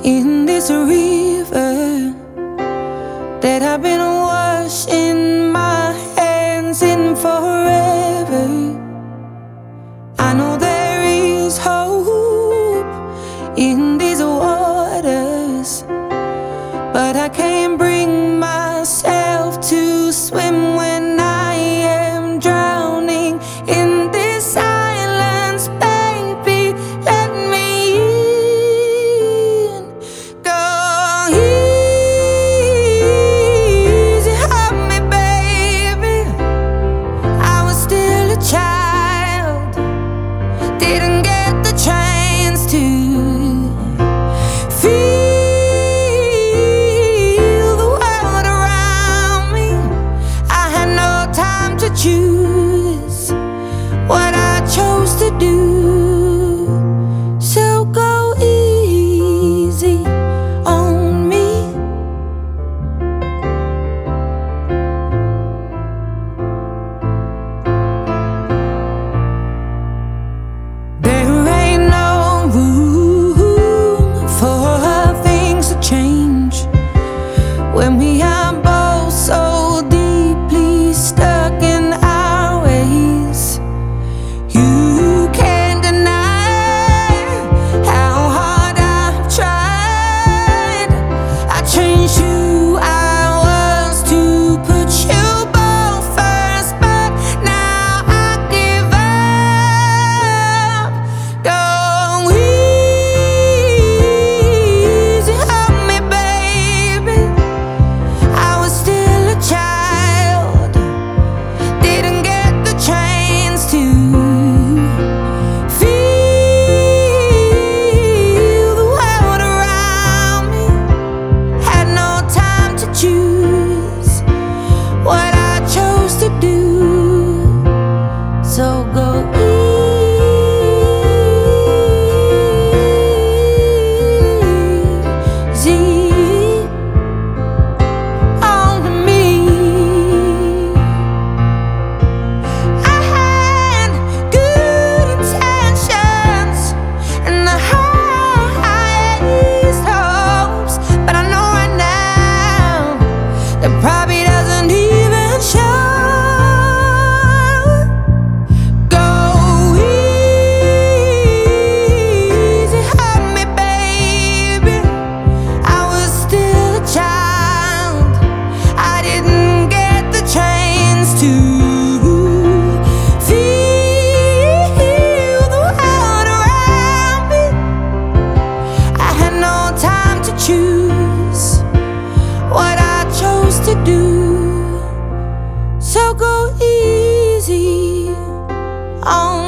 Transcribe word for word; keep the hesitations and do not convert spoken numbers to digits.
in this river that I've been washing my hands in forever. I know there is hope in these waters, but I can't bring myself to swim when I am drowning in this silence. Baby, let me in. Go easy on me, baby. I was still a child, didn't get the chance to feel the world around me. I had no time to choose what I chose to do. So go easy on me. There ain't no room for things to change when we are both so deeply stuck in our ways. You can't deny how hard I've tried. I changed who I was to put you both first, but now I give up. Go easy on me, baby. I was still a child, didn't get the chance to feel the world around me. Had no time to choose what I chose to do. So go easy on me. I had good intentions and the highest hopes, but I know right now that probably doesn't even show. Go easy on me, baby. I was still a child, I didn't get the chance to feel the world around me. I had no time to choose what I chose to do. So go easy on